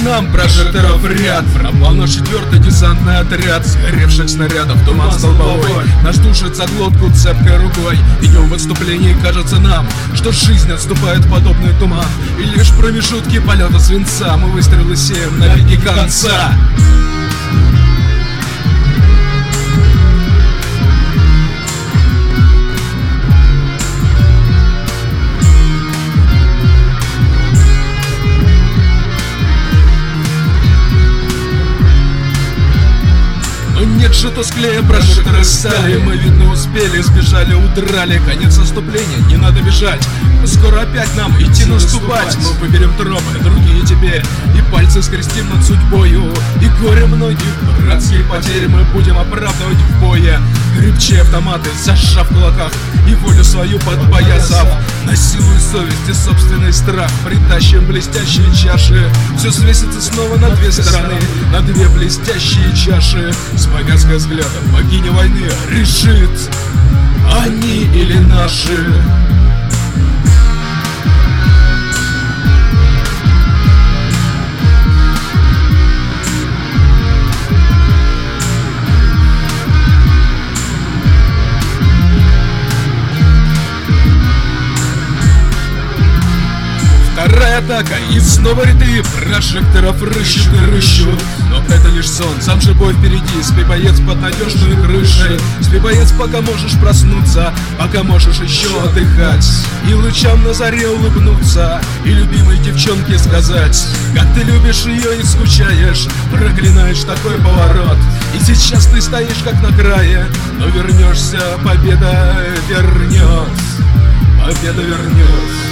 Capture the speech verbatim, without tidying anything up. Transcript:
нам прожекторов ряд. Пропал наш четвертый десантный отряд. Сгоревших снарядов туман столбовой нас душит за глотку цепкой рукой. Идем в отступлении, кажется нам, что жизнь отступает в подобный туман. И лишь промежутки полета свинца мы выстрелы сеем на линии конца. Нет, что тусклее прожекторы стали. Мы, видно, успели, сбежали, удрали. Конец наступления, не надо бежать. Скоро опять нам идти наступать. Мы выберем тропы, другие теперь, и пальцы скрестим над судьбою. И горе многих братских потерь мы будем оправдывать в бое. Крепче автоматы, зажав в кулаках, и волю свою подпоясав. На силу и совесть и собственный страх притащим блестящие чаши. Все свесится снова на две стороны, на две блестящие чаши. С повязкой взгляда богиня войны решит, они или наши. Вторая атака, и снова ряды прожекторов рыщут и рыщут. Но это лишь сон, сам же бой впереди. Спи, боец, под надежной крышей. Спи, боец, пока можешь проснуться, пока можешь еще отдыхать. И лучам на заре улыбнуться, и любимой девчонке сказать, как ты любишь ее и скучаешь, проклинаешь такой поворот. И сейчас ты стоишь как на крае, но вернешься, победа вернет, победа вернет.